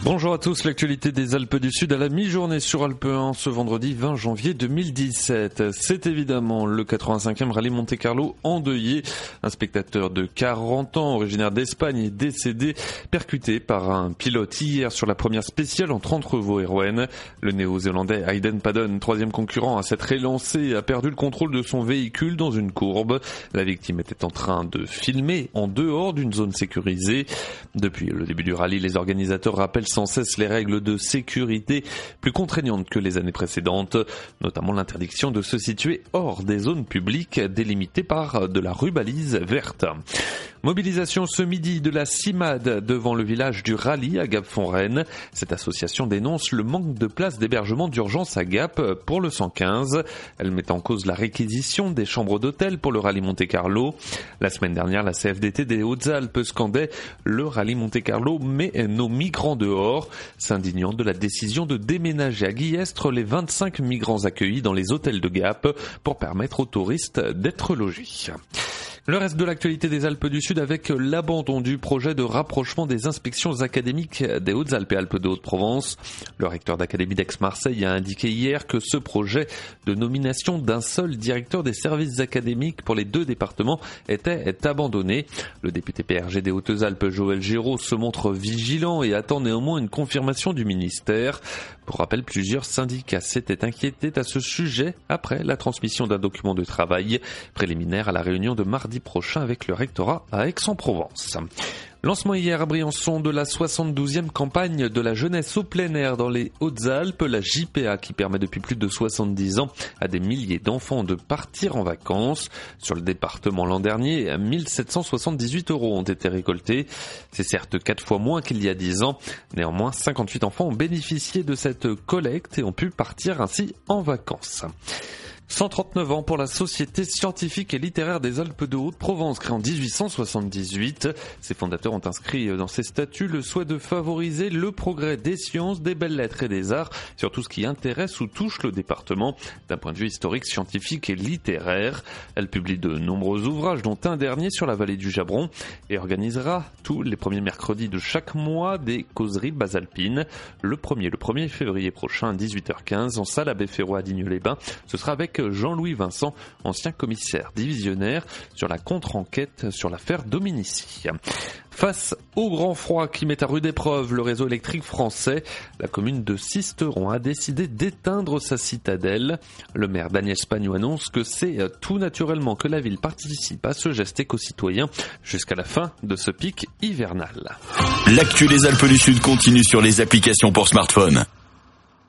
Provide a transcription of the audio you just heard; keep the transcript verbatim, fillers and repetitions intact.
Bonjour à tous, l'actualité des Alpes du Sud à la mi-journée sur Alpe un ce vendredi vingt janvier deux mille dix-sept. C'est évidemment le quatre-vingt-cinquième rallye Monte-Carlo endeuillé. Un spectateur de quarante ans, originaire d'Espagne, est décédé, percuté par un pilote hier sur la première spéciale entre Entrevaux et Rouen. Le néo-zélandais Hayden Paddon, troisième concurrent à s'être élancé, a perdu le contrôle de son véhicule dans une courbe. La victime était en train de filmer en dehors d'une zone sécurisée. Depuis le début du rallye, les organisateurs rappellent sans cesse les règles de sécurité plus contraignantes que les années précédentes, notamment l'interdiction de se situer hors des zones publiques délimitées par de la rubalise verte. Mobilisation ce midi de la CIMAD devant le village du rallye à Gap-Font-Rennes. Cette association dénonce le manque de places d'hébergement d'urgence à Gap pour le cent quinze. Elle met en cause la réquisition des chambres d'hôtel pour le rallye Monte-Carlo. La semaine dernière, la C F D T des Hautes-Alpes scandait « Le rallye Monte-Carlo met nos migrants dehors », s'indignant de la décision de déménager à Guillestre les vingt-cinq migrants accueillis dans les hôtels de Gap pour permettre aux touristes d'être logés. Le reste de l'actualité des Alpes du Sud avec l'abandon du projet de rapprochement des inspections académiques des Hautes-Alpes et Alpes de Haute-Provence. Le recteur d'académie d'Aix-Marseille a indiqué hier que ce projet de nomination d'un seul directeur des services académiques pour les deux départements était abandonné. Le député P R G des Hautes-Alpes, Joël Géraud, se montre vigilant et attend néanmoins une confirmation du ministère. Pour rappel, plusieurs syndicats s'étaient inquiétés à ce sujet après la transmission d'un document de travail préliminaire à la réunion de mardi prochain avec le rectorat à Aix-en-Provence. Lancement hier à Briançon de la soixante-douzième campagne de la jeunesse au plein air dans les Hautes-Alpes, la J P A qui permet depuis plus de soixante-dix ans à des milliers d'enfants de partir en vacances. Sur le département l'an dernier, mille sept cent soixante-dix-huit euros ont été récoltés. C'est certes quatre fois moins qu'il y a dix ans. Néanmoins, cinquante-huit enfants ont bénéficié de cette collecte et ont pu partir ainsi en vacances. cent trente-neuf ans pour la Société scientifique et littéraire des Alpes de Haute-Provence, créée en dix-huit cent soixante-dix-huit. Ses fondateurs ont inscrit dans ses statuts le souhait de favoriser le progrès des sciences, des belles-lettres et des arts sur tout ce qui intéresse ou touche le département d'un point de vue historique, scientifique et littéraire. Elle publie de nombreux ouvrages, dont un dernier sur la vallée du Jabron, et organisera tous les premiers mercredis de chaque mois des causeries basalpines. Le premier, le premier février prochain à dix-huit heures quinze en salle Abbé Ferroy à Digne-les-Bains. Ce sera avec Jean-Louis Vincent, ancien commissaire divisionnaire, sur la contre-enquête sur l'affaire Dominici. Face au grand froid qui met à rude épreuve le réseau électrique français, la commune de Sisteron a décidé d'éteindre sa citadelle. Le maire d'Agnès Pagnot annonce que c'est tout naturellement que la ville participe à ce geste éco-citoyen jusqu'à la fin de ce pic hivernal. L'actu des Alpes du Sud continue sur les applications pour smartphone.